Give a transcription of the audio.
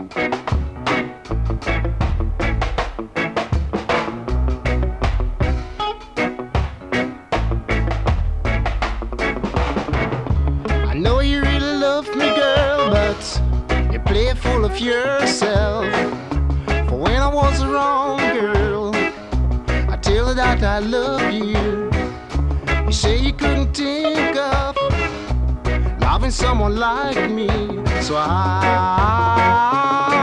I know you really love me, girl, but you play full of yourself. For when I was wrong, girl, I tell her that I love you. You say you couldn't think of loving someone like me, so I